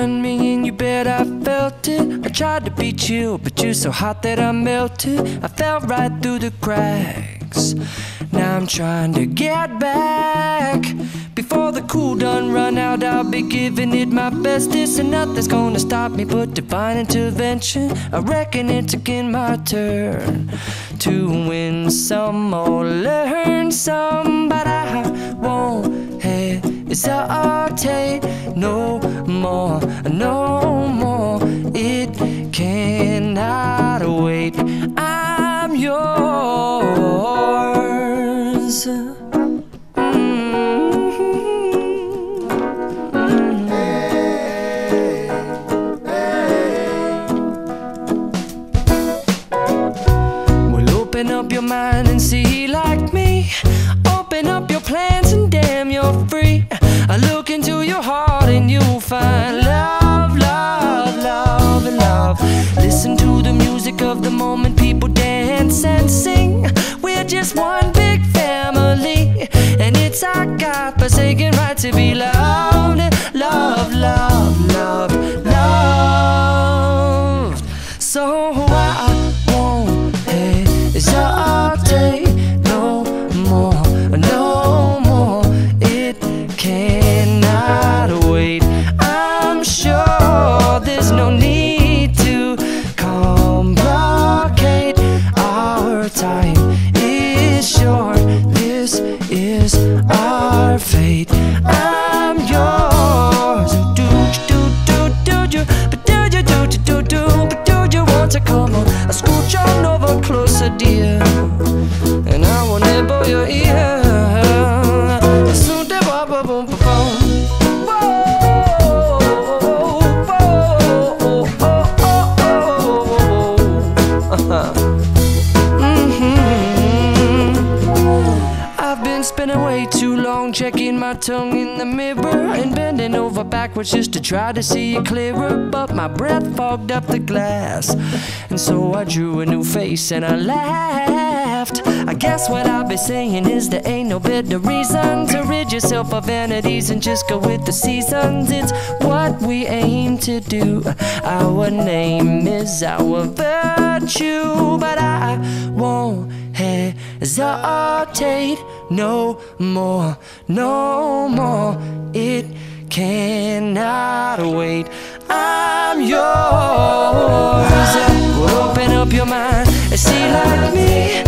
done me and you bet I felt it. I tried to be chill, but you're so hot that I melted. I fell right through the cracks. Now I'm trying to get back. Before the cool done run out, I'll be giving it my bestest, and nothing's gonna stop me but divine intervention. I reckon it's again my turn to win some or learn some, but I won't hesitate no more, no more. It cannot wait. I'm yours. Open up your mind and see like me. Open up your plans and damn, you're free. I look into your heart and you'll find love, love, love, and love. Listen to the music of the moment, people dance and sing. We're just one big family, and it's our God-forsaken right to be loved, love, love, love, loved. So I won't hesitate no more, no more. It cannot wait. I'm sure there's no need to complicate. Our time is short. This is our fate. I'm yours. Do you, but do you, but do you want to come on? I scooch on over closer, dear, and I will nibble your ear. Soon to boom, boom, boom, boom. I've been spending way too long checking my tongue in the mirror and bending over backwards just to try to see it clearer, but my breath fogged up the glass, and so I drew a new face and I laughed. I guess what I'll be saying is there ain't no better reason to rid yourself of vanities and just go with the seasons. It's what we aim to do. Our name is our virtue, but I won't hesitate no more, no more. It cannot wait. I'm yours. Open up your mind and see like me.